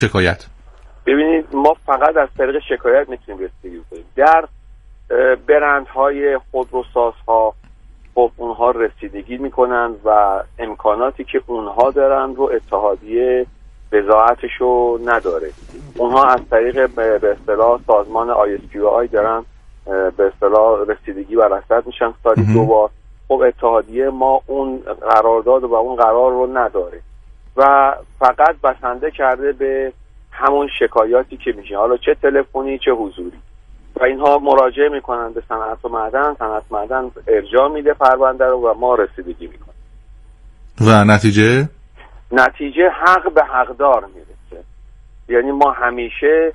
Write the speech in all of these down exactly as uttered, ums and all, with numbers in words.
شکایت؟ ببینید ما فقط از طریق شکایت میتونیم رسیدگی کنیم. در برندهای خودروسازها خب اونها رسیدگی میکنن و امکاناتی که اونها دارن رو اتحادیه بضاعتشو نداره. اونها از طریق به اصطلاح سازمان آی اس کیو آی دارن به اصطلاح رسیدگی و رصد میشن سالی دو بار. خب اتحادیه ما اون قرارداد و اون قرار رو نداره و فقط بسنده کرده به همون شکایاتی که میشه، حالا چه تلفنی چه حضوری، و اینها مراجعه میکنن به صنعت و معدن، صنعت معدن ارجاع میده پرونده رو و ما رسیدگی میکنیم و نتیجه نتیجه حق به حقدار میرسه. یعنی ما همیشه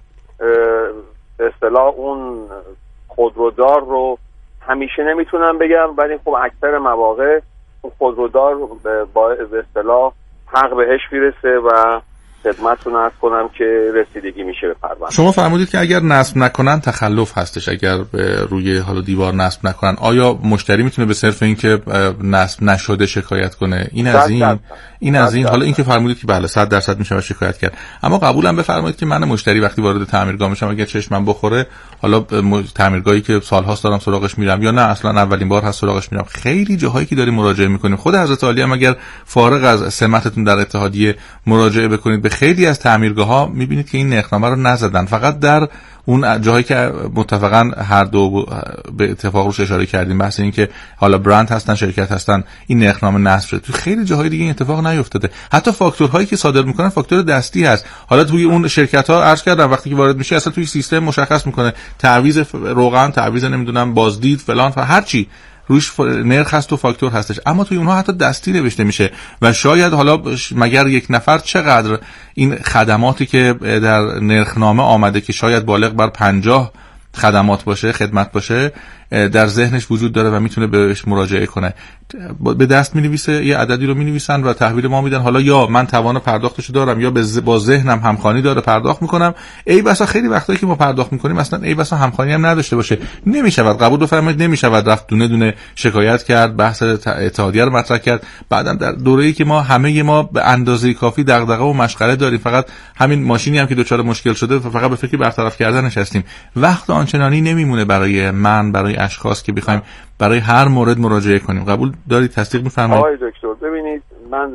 به اصطلاح اون خودرودار رو همیشه نمیتونم بگم، ولی خب اکثر مواقع اون خودرودار به اصطلاح حق بهش میرسه و خدمتتون عرض کنم که رسیدگی میشه به پرونده. شما فرمودید که اگر نصب نکنن تخلف هستش، اگر روی حالا دیوار نصب نکنن، آیا مشتری میتونه به صرف این که نصب نشده شکایت کنه؟ این از این این از این حالا این که فرمودید که بله صد درصد میشه شکایت کرد، اما قبولم بفرمایید که من مشتری وقتی وارد تعمیرگاه میشم اگر چشمم بخوره، حالا تعمیرگاهی که سالهاست دارم سراغش میرم یا نه اصلا اولین بار هست سراغش میرم، خیلی جاهایی که داریم مراجعه میکنیم، خود حضرت عالی هم اگر فارغ از سمتتون در اتحادیه مراجعه بکنید به خیلی از تعمیرگاه‌ها می‌بینید که این نرخنامه رو نزدن، فقط در اون جاهایی که متفقاً هر دو به اتفاق روش اشاره کردیم، بحث این که حالا برند هستن شرکت هستن این نرخنامه نصب شده، تو خیلی جاهای دیگه این اتفاق نیفتاده. حتی فاکتورهایی که صادر میکنن فاکتور دستی هست، حالا توی اون شرکت‌ها عرض کردم وقتی که وارد میشه اصلا توی سیستم مشخص میکنه تعویض روغن، تعویض نمیدونم بازدید فلان و هر چی روش نرخ هست و فاکتور هستش، اما توی اونها حتی دستی نوشته میشه و شاید حالا مگر یک نفر چقدر این خدماتی که در نرخنامه آمده که شاید بالغ بر پنجاه خدمات باشه، خدمت باشه، در ذهنش وجود داره و میتونه بهش مراجعه کنه. به دست مینویسه، یه عددی رو مینویسن و تحویل ما میدن، حالا یا من توان پرداختشو دارم یا با ذهنم همخوانی داره پرداخت میکنم. ای بسا خیلی وقتایی که ما پرداخت میکنیم اصلا ای بسا همخوانی هم نداشته باشه، نمیشود قبول بفرمایید نمیشود رفت دونه دونه شکایت کرد، بحث اتحادیه رو مطرح کرد. بعدم در دوره‌ای که ما همه ما به اندازه کافی دغدغه و مشغله داریم، فقط همین ماشینی هم که دچار مشکل شده فقط به فکر برطرف کردنش هستیم، وقت آنچنانی نمیمونه برای من برای اشخاص که بخوایم برای هر مورد مراجعه کنیم. قبول دارید؟ تصدیق می‌فرمایید؟ آقای دکتر ببینید من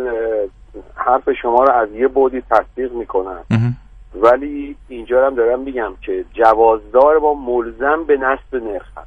حرف شما رو از یه بعدی تصدیق میکنم، ولی اینجا هم دارم میگم که جوازدار با ملزم به نصب نرخ هست.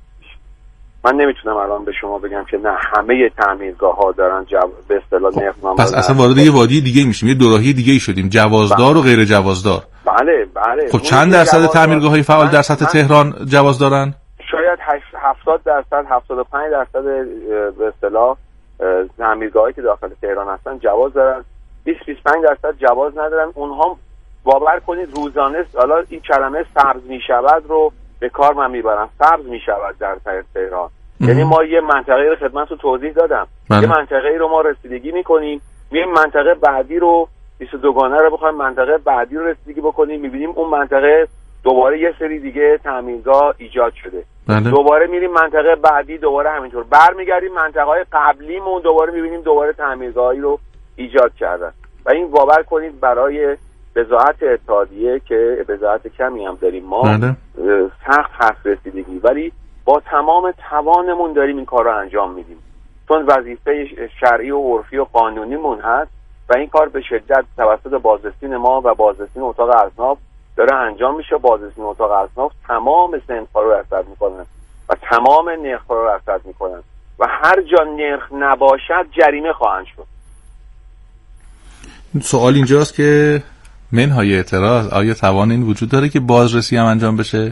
من نمیتونم الان به شما بگم که نه همه تعمیرگاه‌ها دارن جو... به اصطلاح نرخنامه. پس اصلا وارد یه وادی دیگه میشیم، یه دوراهی دیگه شدیم، جوازدار بله. و غیر جوازدار. بله بله. خب چند درصد تعمیرگاه‌های فعال در سطح تهران جواز دارن؟ شاید هفتاد درصد هفتاد و پنج درصد به اصطلاح تعمیرگاهایی که داخل تهران هستن جواز دارن، بیست بیست و پنج درصد جواز ندارن. اونها باور کنید روزانه حالا این کلمه سبز میشود رو به کار من میبرم، سبز میشود در تهران. یعنی ما یه منطقه خدمت رو توضیح دادم، بله. یه منطقه رو ما رسیدگی میکنیم، میایم منطقه بعدی رو بیست و دو گانه رو بخوایم منطقه بعدی رو رسیدگی بکنیم، میبینیم اون منطقه دوباره یه سری دیگه تعمیرگاه ایجاد شده، بله. دوباره میریم منطقه بعدی دوباره همینطور، برمیگردیم منطقه‌های قبلیمون دوباره میبینیم دوباره تعمیرگاهی رو ایجاد کردن. و این باور کنید برای بضاعت اتحادیه که بضاعت کمی هم داریم ما، بله. سخت هست رسیدگی، ولی با تمام توانمون داریم این کار رو انجام میدیم، چون وظیفه شرعی و عرفی و قانونیمون هست و این کار به شدت توسط بازرسین ما و بازرسین اتاق اصناف داره انجام میشه. بازرسین اتاق اصناف تمام صنف‌ها رو رصد میکنن و تمام نرخ‌ها رو رصد میکنن و هر جا نرخ نباشد جریمه خواهند شد. سوال اینجاست که منهای اعتراض آیا توان این وجود داره که بازرسی هم انجام بشه؟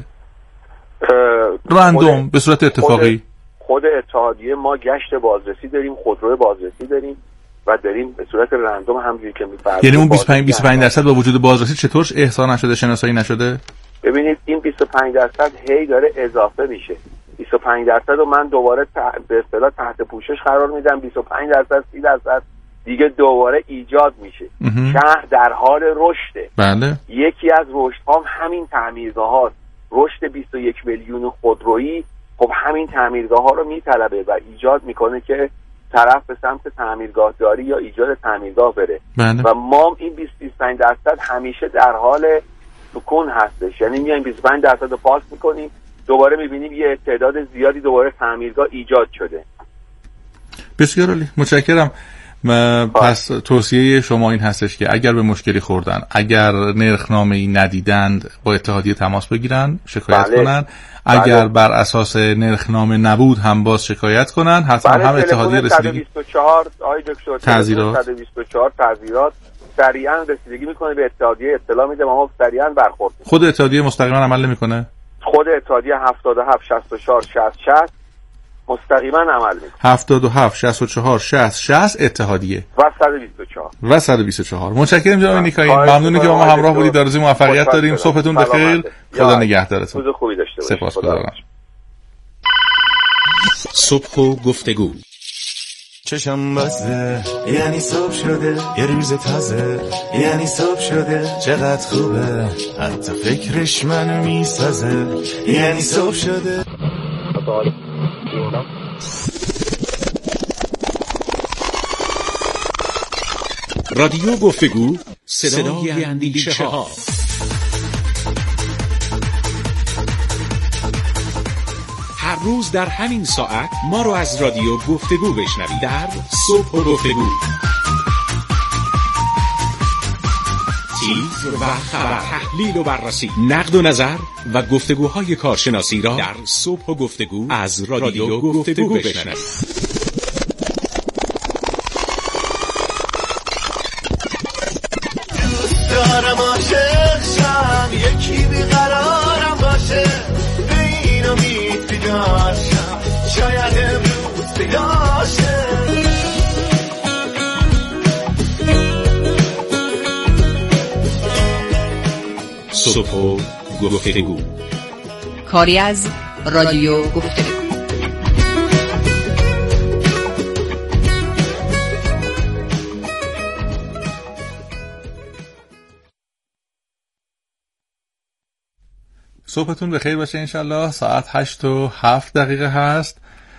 رندوم به صورت اتفاقی؟ خود, خود اتحادیه ما گشت بازرسی داریم، خودرو بازرسی داریم و داریم به صورت رندوم همونجوری که می‌فرمایید. یعنی اون بیست و پنج بیست و پنج درصد با وجود بازرسی چطور احصا نشده، شناسایی نشده؟ ببینید این بیست و پنج درصد هی داره اضافه میشه. بیست و پنج درصد رو من دوباره تح... به اصطلاح تحت پوشش قرار میدم، بیست و پنج درصد سی درصد دیگه دوباره ایجاد میشه. شهر در حال رشده. بله. یکی از رشدها هم همین تعمیرگاه‌هاست. رشد بیست و یک میلیون خودرویی خب همین تعمیرگاه‌ها رو میطلبه و ایجاد میکنه که طرف به سمت تعمیرگاه داری یا ایجاد تعمیرگاه بره. بله. و ما این بیست تا بیست و پنج درصد همیشه در حال سکون هستش، یعنی میایم بیست و پنج درصد رو پاس میکنیم، دوباره میبینیم یه تعداد زیادی دوباره تعمیرگاه ایجاد شده. بسیار عالی، متشکرم. پس توصیه شما این هستش که اگر به مشکلی خوردن، اگر نرخنامه‌ای ندیدند، با اتحادیه تماس بگیرن، شکایت بله. کنن. اگر بله. بر اساس نرخنامه نبود هم باز شکایت کنن. حتما بله. هم اتحادیه رسیدگی صد و بیست و چهار آقای دکتر تعزیرات صد و بیست و چهار تعزیرات سریعا رسیدگی میکنه به اتحادیه، اطلاع میده و ما سریعا برخورد میکنیم. خود اتحادیه مستقیما عمل نمیکنه؟ خود اتحادیه هفتاد و هفت شصت و چهار شصت شصت مستقیما عمل میکنه. هفتاد و هفت شصت و چهار شصت شصت اتحادیه و صد و بیست و چهار و صد و بیست و چهار. متشکرم جناب نیکایی، ممنونی که با ما همراه بودید. آرزوی موفقیت داریم. صبحتون بخیر. خدا نگهدارتون. روز خوبی داشته باشید. سپاسگزارم. صبح و گفتگو. چشم بسته یعنی صبح شده، یه روز تازه یعنی صبح شده، چقدر خوبه حتی فکرش منو میسازه، یعنی صبح شده. رادیو گفتگو، صدای اندیشه ها. هر روز در همین ساعت ما رو از رادیو گفتگو بشنوید در صبح و گفتگو. تیتر و خبر، تحلیل و بررسی، نقد و نظر و گفتگوهای کارشناسی را در صبح و گفتگو از رادیو گفتگو بشنوید. دارم عاشق شم، یکی بیقرارم باشه، به این امید بیدار شم، شاید امروز پیداشه. صبح و گفتگو، کاری از رادیو گفتگو. صبحتون بخیر باشه انشالله. ساعت هشت و هفت دقیقه هست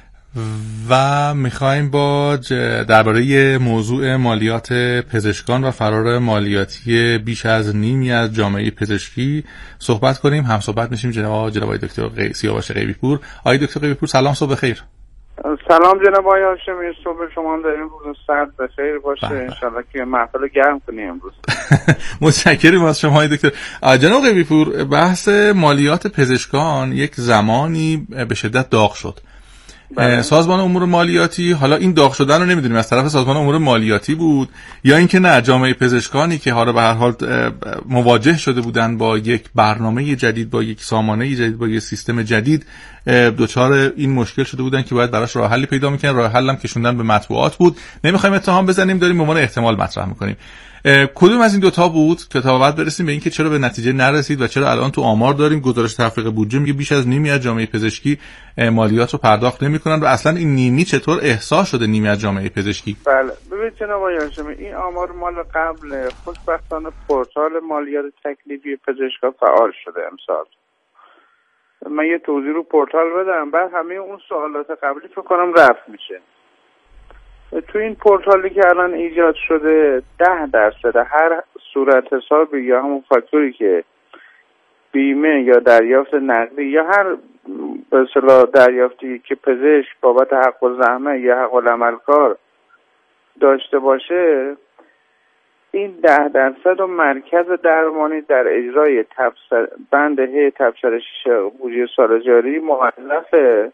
و میخوایم با درباره موضوع مالیات پزشکان و فرار مالیاتی بیش از نیمی از جامعه پزشکی صحبت کنیم. هم صحبت میشیم جناب جناب دکتر سیاوش غیبی پور. آقای دکتر غیبی پور سلام، صبح بخیر. سلام جناب آقای هاشمی، صبح شما هم داریم روز سرد بخیر باشه انشالله که محفل گرم کنیم امروز. متشکرم از شما دکتر. جناب غیبی پور، بحث مالیات پزشکان یک زمانی به شدت داغ شد. بله. سازمان امور مالیاتی، حالا این داغ شدن رو نمیدونیم از طرف سازمان امور مالیاتی بود یا اینکه نه جامعه پزشکانی که حالا به هر حال مواجه شده بودن با یک برنامه جدید، با یک سامانه جدید، با یک سیستم جدید، دوچار این مشکل شده بودن که باید براش راه حلی پیدا میکنن. راه حل هم کشوندن به مطبوعات بود. نمیخوایم اتهام بزنیم، داریم به عنوان احتمال مطرح میکنیم. کدوم از این دوتا بود که تا بعد برسیم به این که چرا به نتیجه نرسید و چرا الان تو آمار داریم گزارش تفریق بودجه میگه بیش از نیمی از جامعه پزشکی مالیات رو پرداخت نمیکنن و اصلا این نیمی چطور احساس شده نیمی از جامعه پزشکی؟ بله ببینید جناب آقای هاشمی، این آمار مال قبل. خوشبختانه پورتال مالیات تکلیفی پزشکا فعال شده امسال. من یه توضیح رو پورتال بدم، بعد همه اون سوالات قبلی فکر کنم رفع میشه. تو این پورتالی که الان ایجاد شده ده درصد هر صورت حسابی یا همون فاکتوری که بیمه یا دریافت نقدی یا هر به اصطلاح دریافتی که پزشک بابت حق الزحمه یا حق العملکار داشته باشه، این ده درصد و مرکز درمانی در اجرای تفسیر بند هی تفسیر شش بودجه سال جاری مکلفه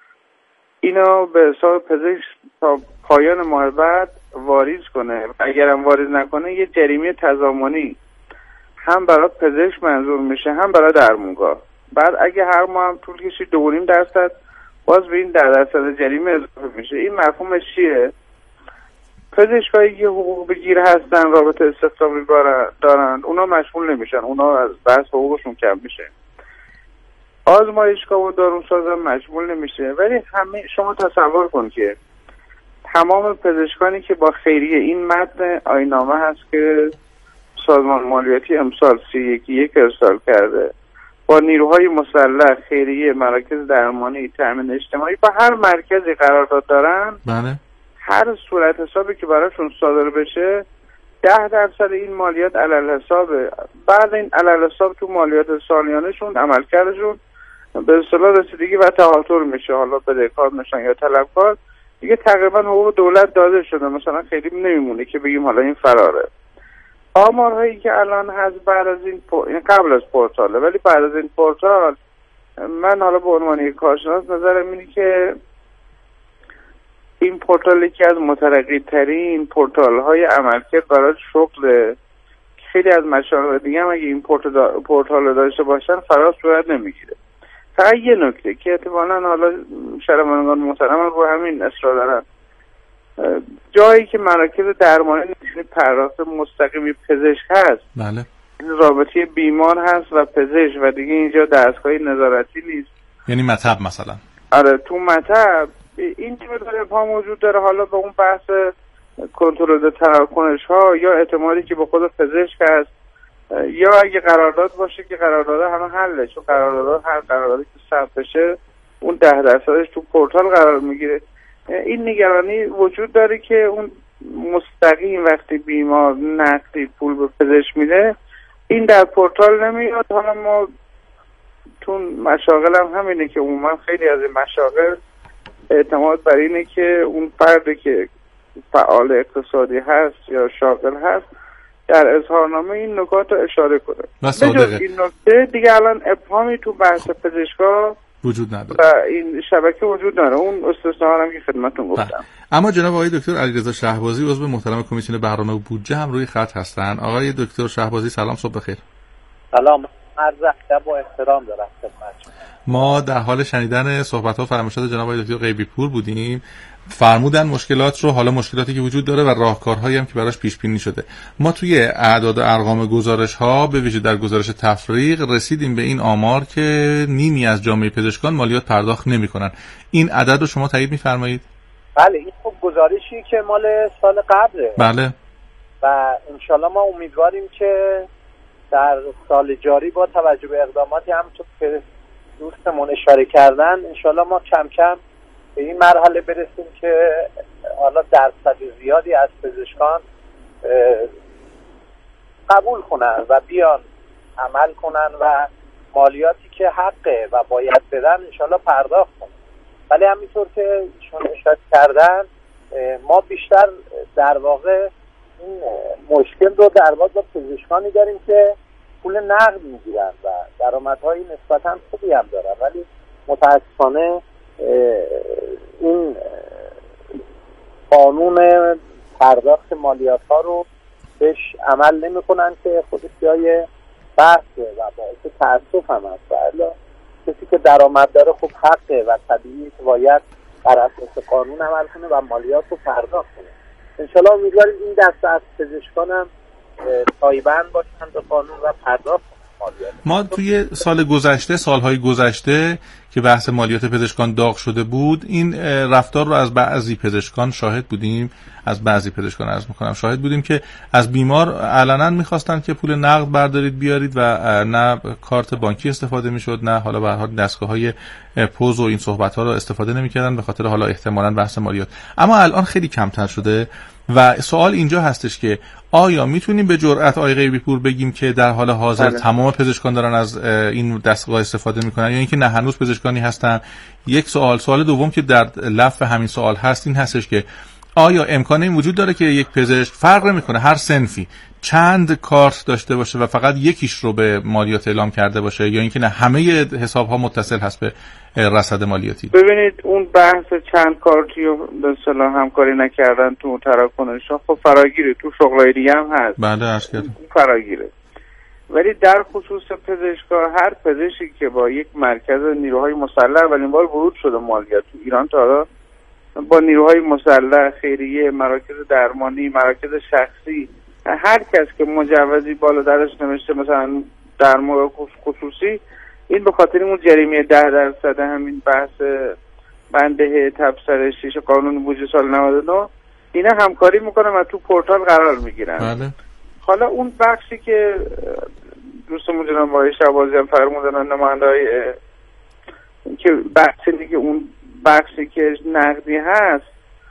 اینا به حساب پزشک تا پایان ماه بعد واریز کنه. اگرم واریز نکنه یه جریمه تضامنی هم برای پزشک منظور میشه هم برای درمانگاه. بعد اگه هر ماه هم طول کشید دو و نیم درصد باز به این ده درصد جریمه اضافه میشه. این مفهومش چیه؟ پزشکایی که حقوق بگیر هستن رابطه استخدامی دارن اونا مشمول نمیشن، اونا از بحث حقوقشون کم میشه. آزمایشگاه و داروساز هم مشمول نمیشه. ولی همه شما تصور کن که تمام پزشکانی که با خیریه، این متن آیین‌نامه هست که سازمان مالیاتی امسال سی یک یک ارسال کرده، با نیروهای مسلح، خیریه، مراکز درمانی، تامین اجتماعی با هر مرکزی قرارداد دارن. بله. هر صورت حسابی که براشون صادر بشه ده درصد این مالیات علل حسابه. بعد این علل حساب تو مالیات سالیانشون عملکردشون به اصطلاح رسیدگی و تهاتر میشه، حالا بدهکار میشن یا طلبکار، دیگه تقریبا حقوق دولت داده شده، مثلا خیلی نمیمونه که بگیم حالا این فراره. آمارهایی که الان هست بعد از این, پو... این قبل از پورتاله، ولی بعد از این پورتال من حالا به عنوان یک کارشناس نظرم اینه که این پورتال یکی از مترقی ترین پورتال های عملکرد برای شغل خیلی از مشاغل دیگه هم اگه این پورتال رو داشته باشن فراز صورت نمیگیره. فقط یه نکته که احتمالاً حالا شرمندگان محترم رو همین اصرار دارن، جایی که مراکز درمانی نمیتونه پرداخت مستقیمی پزشک هست، بله، این رابطه بیمار هست و پزشک و دیگه اینجا دستگاه نظارتی نیست، یعنی مطب مثلا. آره تو مطب این چه مقدار ابهام وجود داره، حالا به اون بحث کنترل تراکنش ها یا اعتمادی که به خود پزشک هست، یا اگه قرارداد باشه که قرارداد همه حله، چون قرارداد هر قراردادی که ثبت بشه اون ده درصدش تو پورتال قرار میگیره. این نگرانی وجود داره که اون مستقیم وقتی بیمار نقدی پول به پزشک میده این در پورتال نمیاد. حالا ما تو مشاغل هم همینه که عموما خیلی از این مشاغل اعتماد بر اینه که اون فردی که فعال اقتصادی هست یا شاغل هست در اظهارنامه این نکات رو اشاره کنه. بجز این نکته دیگه الان ابهامی تو بحث پزشکا وجود نداره و این شبکه وجود نداره، اون استثناء هم که خدمتتون گفتم. اما جناب آقای دکتر علیرضا شهبازی عضو محترم کمیسیون برنامه و بودجه هم روی خط هستن. آقای دکتر شهبازی سلام، صبح بخیر. سلام، عرض ادب و احترام دارم خدمتتون. ما در حال شنیدن صحبت‌ها فرمایشات جناب آقای دکتر غیبی پور بودیم، فرمودن مشکلات رو، حالا مشکلاتی که وجود داره و راهکارهایی هم که براش پیش بینی شده. ما توی اعداد و ارقام گزارش‌ها به ویژه در گزارش تفریق رسیدیم به این آمار که نیمی از جامعه پزشکان مالیات پرداخت نمی‌کنن. این عدد رو شما تایید می‌فرمایید؟ بله، این خب گزارشی که مال سال قبله. بله. و انشالله ما امیدواریم که در سال جاری با توجه به اقداماتی همونطور که دوستمون اشاره کردن انشالله ما کم کم به این مرحله برسیم که حالا درصد زیادی از پزشکان قبول کنن و بیان عمل کنن و مالیاتی که حقه و باید بدن انشالله پرداخت کنن. ولی همینطور که چون اشاره کردن ما بیشتر در واقع این مشکل رو در واقع با پزشکانی داریم که پول نقد میگیرن و درآمدهای نسبتاً خوبی هم دارن، ولی متاسفانه این قانون پرداخت مالیات ها رو بهش عمل نمی کنن که خودش جای بحثه و باعث تأسف هم هست. و کسی که درآمد داره خب حقه و طبیعی که باید بر اساس قانون عمل کنه و مالیات رو پرداخت کنه. انشالله امیدواریم این دسته از پزشکان هم تایبند باشن به قانون و پرداخت مالیات. ما توی سال گذشته، سالهای گذشته که بحث مالیات پزشکان داغ شده بود، این رفتار رو از بعضی پزشکان شاهد بودیم، از بعضی پزشکان عرض میکنم شاهد بودیم که از بیمار علنا میخواستن که پول نقد بردارید بیارید و نه کارت بانکی استفاده میشد، نه حالا به هر حال دستگاه‌های پوز و این صحبت‌ها رو استفاده نمیکردن به خاطر حالا احتمالاً بحث مالیات. اما الان خیلی کمتر شده و سوال اینجا هستش که آیا میتونیم به جرئت آقای غیبی پور بگیم که در حال حاضر بله. تمام پزشکان دارن از این دستگاه استفاده میکنن یا اینکه نه هنوز پزشکانی هستن؟ یک سوال. سوال دوم که در لفظ همین سوال هست این هستش که آیا امکان این وجود داره که یک پزشک فرق نمیکنه هر صنفی چند کارت داشته باشه و فقط یکیش رو به مالیات اعلام کرده باشه، یا اینکه نه همه حساب ها متصل هست به رصد مالیاتی؟ ببینید اون بحث چند کارتی رو به اصطلاح همکاری نکردن تو تراکنش ها خب فراگیره، تو شغلای دیگه هم هست. بله عرض کردم فراگیره. ولی در خصوص پزشکا هر پزشکی که با یک مرکز نیروهای مسلح اولین بار ورود شده مالیات تو ایران تا حالا با نیروهای مسلح، خیریه، مراکز درمانی، مراکز شخصی، هر کس که مجوزی بالا درش نوشته مثلا درمان خصوصی، این به خاطر اون جریمه ده درصد همین بحث بنده تبصره شیش قانون بودجه سال نود و نه اینا همکاری میکنن و تو پورتال قرار میگیرن. بله. حالا اون بخشی که دوستمون جناب آقای شهبازی هم فرمودن نماینده‌های که بحثی که اون بخشی که نقدی هست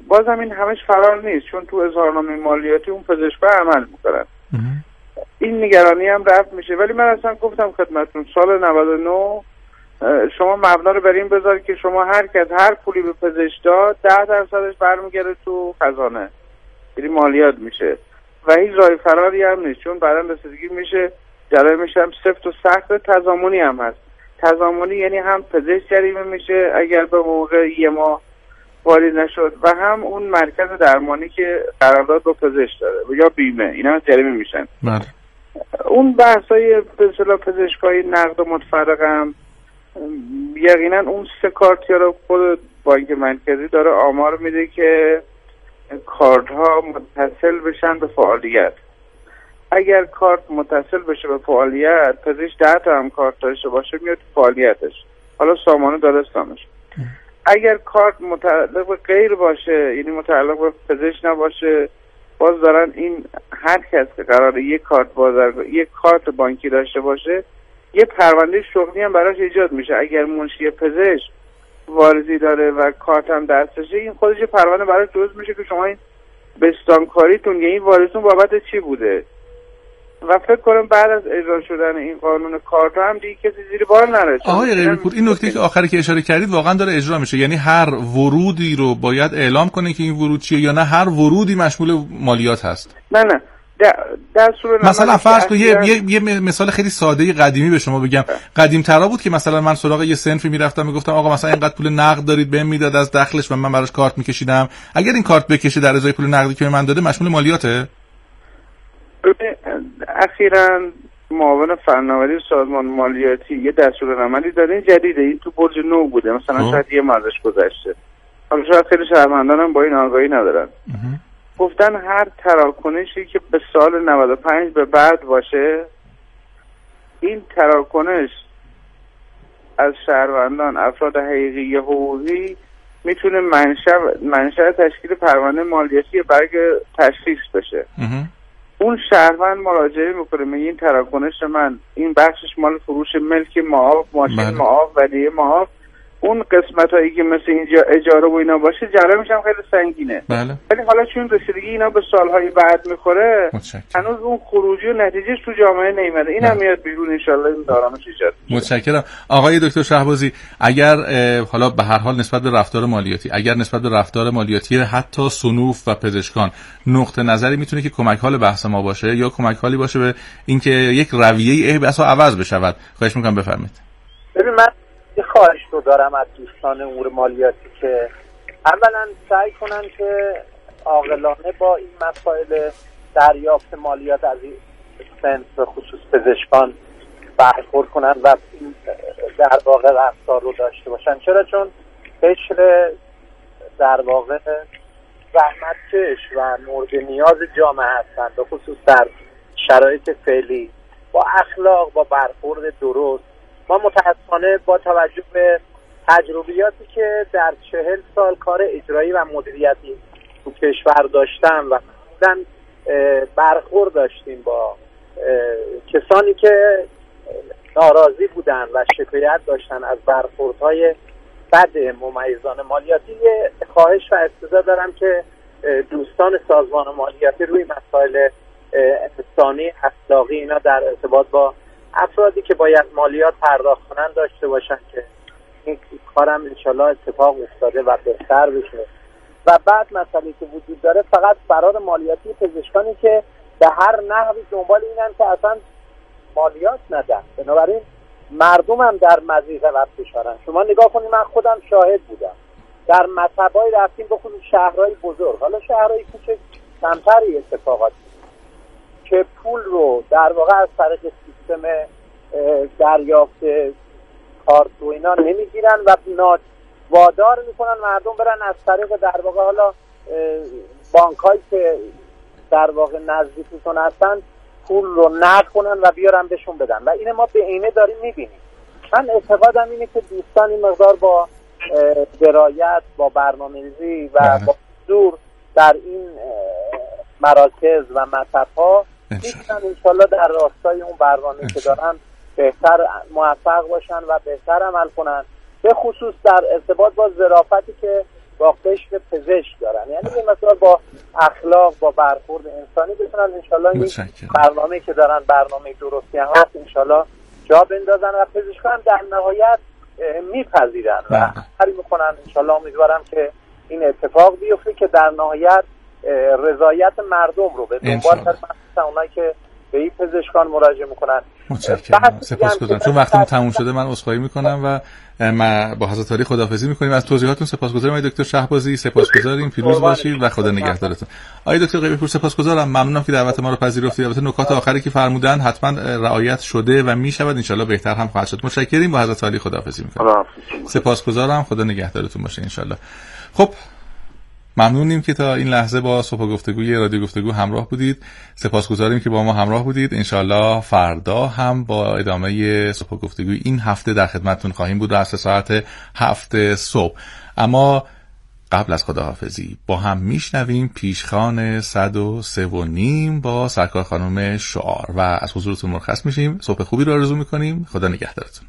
بازم این همش فرار نیست، چون تو اظهارنامه مالیاتی اون پزشک‌ها عمل میکنن. این نگرانی هم رفع میشه. ولی من اصلا گفتم خدمتتون سال نود و نه شما مبنا رو بر این بذارید که شما هر کس هر پولی به پزشک داد ده درصدش برمیگرده تو خزانه، یعنی مالیات میشه و هیچ راه فراری هم نیست، چون بعدا رسیدگی میشه جلوی میشه هم سفت و سخت. تضامنی هم هست. تضامنی یعنی هم پزشک جریمه میشه اگر به موقع یه ماه واریز نشد و هم اون مرکز درمانی که قرارداد با پزشک داره یا بیمه، اینا جریمه میشن. بله. اون بحثای به اصطلاح پزشکای نقد و متفرق هم یقینا اون سه کارتیا رو خود بانک مرکزی داره آمار میده که کارت‌ها متصل بشن به فعالیت. اگر کارت متصل بشه به فعالیت، پزشک ده تا هم کارت داشته باشه میاد فعالیتش، حالا سامانه دارستانش. اگر کارت متعلق به غیر باشه، یعنی متعلق به پزشک نباشه، باز دارن این هر کس که قراره یک کارت بازرگان یک کارت بانکی داشته باشه یه پرونده شغلی هم براش ایجاد میشه. اگر منشی پزشک وارزی داره و کارت هم دستشه، این خودش پرونده براش درست میشه که شما این بستانکاریتون یعنی وارزتون بابت چی بوده. و فکر کنم بعد از اجرا شدن این قانون کارت هم دیگه کسی زیر بار نره. آقای غیبی‌پور این نکته که آخری که اشاره کردید واقعا داره اجرا میشه، یعنی هر ورودی رو باید اعلام کنه که این ورود چیه، یا نه هر ورودی مشمول مالیات هست؟ نه نه دستور مثلا فرض کن یه, یه یه مثال خیلی ساده قدیمی به شما بگم. قدیم‌ترا بود که مثلا من سراغ یه صنفی میرفتم میگفتم آقا مثلا اینقدر پول نقد دارید بهم میداد از دخلش و من براش کارت میکشیدم، اگر این کارت بکشه در ازای پول نقدی که من داده مشمول مالیاته؟ اخیراً معاون فناوری سازمان مالیاتی یه دستورالعملی داره، این جدیده، این تو برج نو بوده، مثلا شاید یه مازش گذشته، حالا شاید خیلی شهروندان هم با این آگاهی ندارن. گفتن هر تراکنشی که به سال نود و پنج به بعد باشه، این تراکنش از شهروندان افراد حقیقی حقوقی میتونه منشأ منشأ تشکیل پرونده مالیاتی برگ تشخیص بشه. اون شهروند مراجعه میکنه میگه این تراکنش من این بخشش مال فروش ملک معاف، ماشین معاف، ودیعه معاف، اون قسمت هایی که مثل اینجا اجاره و اینا باشه جرمش هم خیلی سنگینه. بله. ولی حالا چون رسیدگی اینا به سالهای بعد میخوره هنوز اون خروجی و نتیجهش تو جامعه نیامده، این هم میاد بیرون ان شاءالله این دارامش ایجاد میشه. متشکرم. آقای دکتر شهبازی، اگر حالا به هر حال نسبت به رفتار مالیاتی، اگر نسبت به رفتار مالیاتی حتی صنوف و پزشکان نقطه نظری میتونه که کمک حال بحث ما باشه یا کمک حالی باشه به اینکه یک رویه بحث عوض بشود، خواهش میکنم بفرمایید. ببین من یه خواهش رو دارم از دوستان امور مالیاتی که اولا سعی کنن که عاقلانه با این مسائل دریافت مالیات از این صنف به خصوص پزشکان برخورد کنن و این در واقع رفتار رو داشته باشن. چرا؟ چون قشر در واقع زحمتکش و مورد نیاز جامعه هستن، به خصوص در شرایط فعلی، با اخلاق، با برخورد درست. ما متاسفانه با توجه به تجربیاتی که در چهل سال کار اجرایی و مدیریتی تو کشور داشتم و بودن برخورد داشتیم با کسانی که ناراضی بودن و شکایت داشتن از برخوردهای بد ممیزان مالیاتی. یه خواهش و استفاده دارم که دوستان سازمان مالیاتی روی مسائل انسانی، اخلاقی اینا در ارتباط با افرادی که باید مالیات پرداخت کنن داشته باشن که این کارم انشالله اتفاق افتاده و بهتر بشه. و بعد مسئله که وجود داره فقط فرار مالیاتی پزشکانی که به هر نحوی دنبال اینن که اصلا مالیات ندن، بنابراین مردم هم در مضیقه و فشارن. شما نگاه کنید، من خودم شاهد بودم در مطب‌های رفتیم به خصوص شهرهای بزرگ، حالا شهرهای کوچک کمتری اتفاقات که پول رو در واقع از طریق سیستم دریافت کارت و اینا نمیگیرن و وادار میکنن مردم برن از طریق در واقع حالا بانکایی که در واقع نزدیکشون هستن پول رو نقد کنن و بیارن بهشون بدن و اینه ما به عینه داریم میبینیم. من اعتقادم اینه که دوستان این مقدار با درایت، با برنامه‌ریزی و با حضور در این مراکز و مطب‌ها میتونن انشالله در راستای اون برنامه‌ای که دارن بهتر موفق باشن و بهتر عمل کنن، به خصوص در ارتباط با ظرافتی که با قشر پزشک دارن، یعنی مثلا با اخلاق، با برخورد انسانی بتونن انشالله این برنامه که دارن برنامه درستی هم هست انشالله جا بندازن و پزشکان هم در نهایت میپذیرن و کاری میکنن. انشالله امیدوارم که این اتفاق بیفته که در نهایت رضایت مردم رو به دنبال مثلا اونایی که به این پزشکان مراجعه میکنن. متشکرم، سپاسگزارم. چون وقتمون تموم شده من عذرخواهی میکنم و ما با حضرت عالی خداحافظی میکنیم. از توضیحاتتون سپاسگزارم آقای دکتر شهبازی. سپاسگزاریم، پیروز باشید و خدا نگهدارتون. آقای دکتر غیبی‌پور سپاسگزارم، ممنونم که دعوت ما رو پذیرفتید. البته نکات آخری که فرمودن حتما رعایت شده و میشود، ان شاءالله بهتر هم خواهد شد. متشکریم، با حضرت عالی خداحافظی میکنم. سپاسگزارم، خدا نگهدارتون باشه ان شاءالله. خب ممنونیم که تا این لحظه با صبح گفتگوی رادیو گفتگو همراه بودید. سپاسگزاریم که با ما همراه بودید. انشالله فردا هم با ادامه صبح گفتگوی این هفته در خدمتتون خواهیم بود از ساعت هفت صبح. اما قبل از خداحافظی با هم میشنویم پیشخوان صد و سه و نیم با سرکار خانم شعار و از حضورتون مرخص میشیم. صبح خوبی رو آرزو میکنیم. خدا نگهدارتون.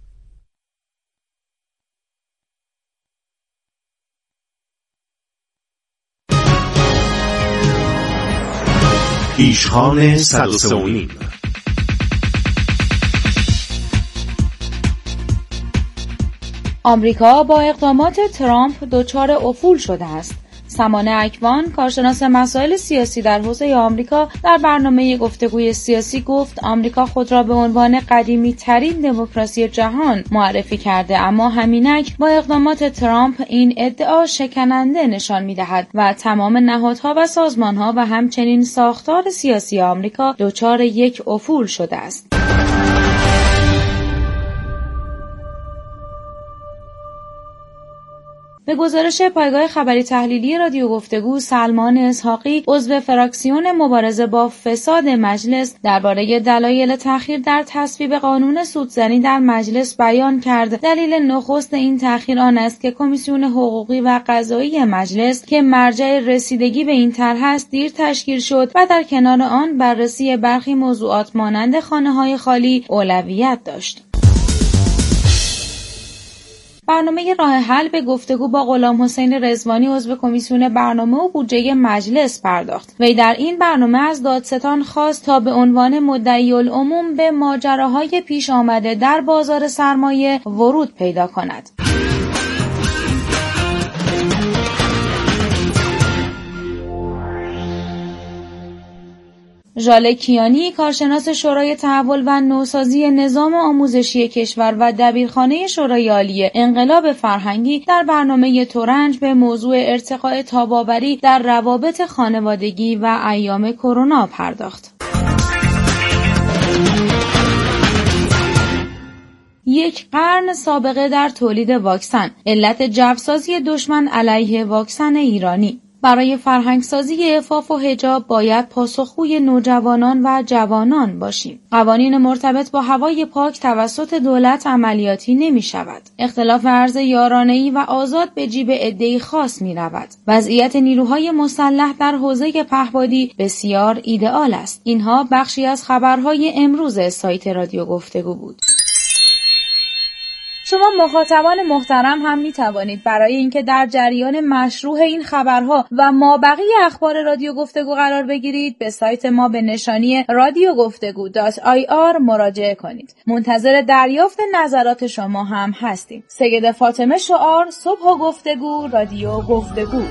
پیشخوان صد و سه و نیم. آمریکا با اقدامات ترامپ دچار افول شده است. سمانه اکوان، کارشناس مسائل سیاسی در حوزه آمریکا، در برنامه گفتگوی سیاسی گفت آمریکا خود را به عنوان قدیمی ترین دموکراسی جهان معرفی کرده، اما همینک با اقدامات ترامپ این ادعا شکننده نشان می‌دهد و تمام نهادها و سازمان‌ها و همچنین ساختار سیاسی آمریکا دچار یک افول شده است. به گزارش پایگاه خبری تحلیلی رادیو گفتگو، سلمان اسحاقی عضو فراکسیون مبارزه با فساد مجلس درباره دلایل تأخیر در تصویب قانون سودزنی در مجلس بیان کرد. دلیل نخست این تأخیر آن است که کمیسیون حقوقی و قضایی مجلس که مرجع رسیدگی به این طرح است دیر تشکیل شد و در کنار آن بررسی برخی موضوعات مانند خانه‌های خالی اولویت داشت. برنامه راه حل به گفتگو با غلام حسین رضوانی عضو کمیسیون برنامه و بودجه مجلس پرداخت. وی در این برنامه از دادستان خواست تا به عنوان مدعی العموم به ماجراهای پیش آمده در بازار سرمایه ورود پیدا کند. ژاله کیانی، کارشناس شورای تحول و نوسازی نظام آموزشی کشور و دبیرخانه شورای عالی انقلاب فرهنگی، در برنامه ترنج به موضوع ارتقاء تاب‌آوری در روابط خانوادگی و ایام کرونا پرداخت. یک قرن سابقه در تولید واکسن، علت جوسازی دشمن علیه واکسن ایرانی. برای فرهنگسازی عفاف و حجاب باید پاسخگوی نوجوانان و جوانان باشیم. قوانین مرتبط با هوای پاک توسط دولت عملیاتی نمی شود. اختلاف ارز یارانه‌ای و آزاد به جیب عده‌ای خاص می رود. وضعیت نیروهای مسلح در حوزه پهپادی بسیار ایدئال است. اینها بخشی از خبرهای امروز سایت رادیو گفتگو بود. شما مخاطبان محترم هم می توانید برای اینکه در جریان مشروع این خبرها و مابقی اخبار رادیو گفتگو قرار بگیرید به سایت ما به نشانی رادیو گفتگو دات آی آر مراجعه کنید. منتظر دریافت نظرات شما هم هستیم. سید فاطمه شعار، صبح و گفتگو، رادیو گفتگو.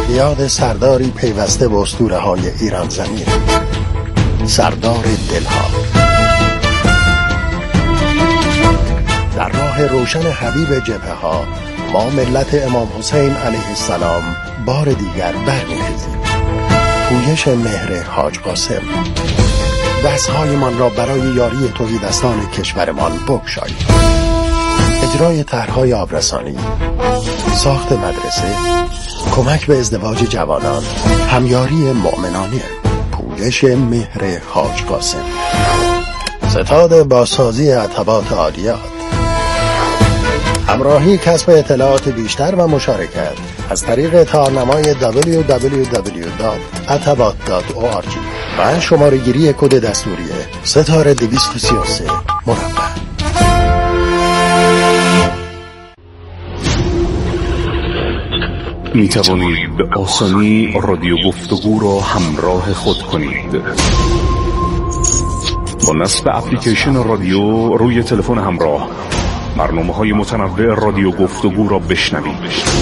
یاد سرداری پیوسته به اسطوره‌های ایران زمین، سردار دلها. در راه روشن حبیب جبهه ها ما ملت امام حسین علیه السلام بار دیگر برمی‌خیزیم. پویش مهر حاج قاسم. دست‌هایمان را برای یاری تهیدستان کشورمان بگشاییم. اجرای طرح‌های آبرسانی، ساخت مدرسه، کمک به ازدواج جوانان، همیاری مؤمنانه. پویش مهر حاج قاسم. ستاد بازسازی عتبات عالیات. همراهی کسب اطلاعات بیشتر و مشارکت از طریق تارنمای دبلیو دبلیو دبلیو دات عتبات دات او آر جی و شماره گیری کد دستوری ستاره دویست و سی و سه مربع. می توانید به آسانی رادیو گفتگو را همراه خود کنید. با نصب اپلیکیشن رادیو روی تلفن همراه برنامه‌های متنوع رادیو گفتگو را بشنوید.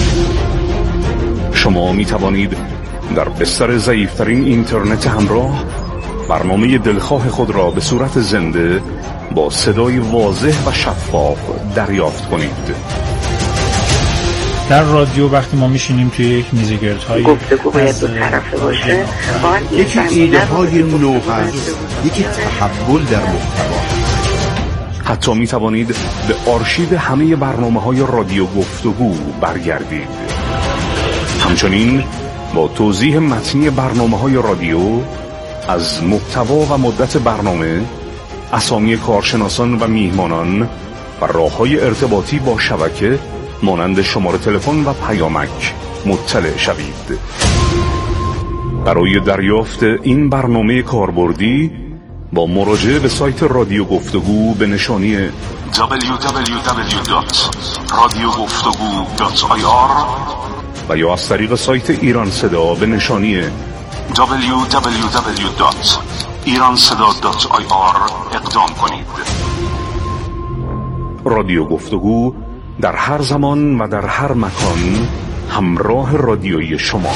شما می توانید در بستر ضعیف‌ترین اینترنت همراه برنامه دلخواه خود را به صورت زنده با صدای واضح و شفاف دریافت کنید. در رادیو وقتی ما میشینیم توی یک میزگردهای گفتگو باید دو طرفه باشه، یکی ایده های نو هست، یکی تحول در محتوا. حتی می توانید به آرشیو همه برنامه های رادیو گفتگو برگردید. همچنین با توضیح متنی برنامه های رادیو از محتوا و مدت برنامه، اسامی کارشناسان و میهمانان و راه‌های ارتباطی با شبکه مانند شماره تلفن و پیامک مطلع شوید. برای دریافت این برنامه کاربردی با مراجعه به سایت رادیو گفتگو به نشانی دبلیو دبلیو دبلیو دات رادیو گفتگو دات آی آر و یا از طریق سایت ایران صدا به نشانی دبلیو دبلیو دبلیو دات ایران صدا دات آی آر اقدام کنید. رادیو گفتگو در هر زمان و در هر مکان همراه رادیویی شما.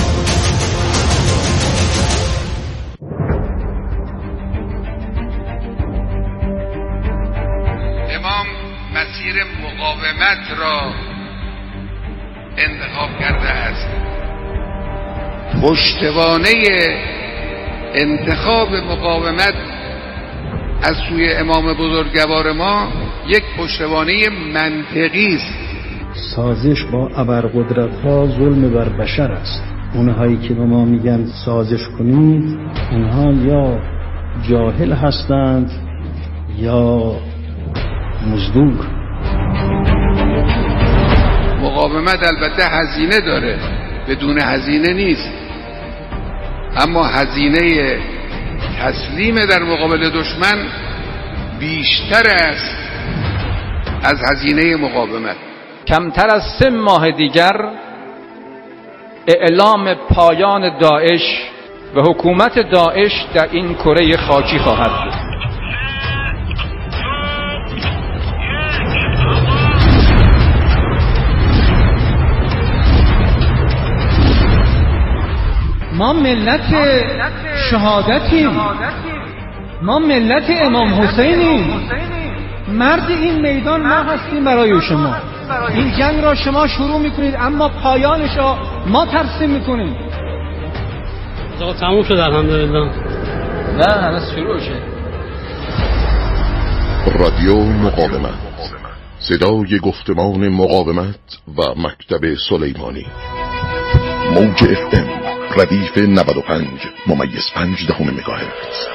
امام مسیر مقاومت را انتخاب کرده است. پشتوانه انتخاب مقاومت از سوی امام بزرگوار ما یک پشتوانه منطقی است. سازش با ابرقدرت‌ها ظلم بر بشر است. اونهایی که به ما میگن سازش کنید، اونها یا جاهل هستند یا مزدور. مقاومت البته هزینه داره، بدون هزینه نیست، اما هزینه تسلیم در مقابل دشمن بیشتر است از هزینه مقاومت. کمتر از سه ماه دیگر اعلام پایان داعش و حکومت داعش در این کره خاکی خواهد بود. ما ملت شهادتیم، ما ملت امام حسینیم. مرد این میدان ما هستیم برای شما. این جنگ را شما شروع میکنید اما پایانش را ما ترسیم میکنیم. آقا تموم شد الحمدلله. نه هنوز شروع شد. رادیو مقاومت، صدای گفتمان مقاومت و مکتب سلیمانی. موج اف ام ردیف نود و پنج ممیز پنج دهم مگاهرتز.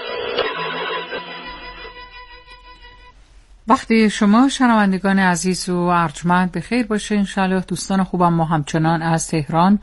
وقتی شما شنوندگان عزیز و ارجمند به خیر باشه. انشالله دوستان خوبم ما همچنان از تهران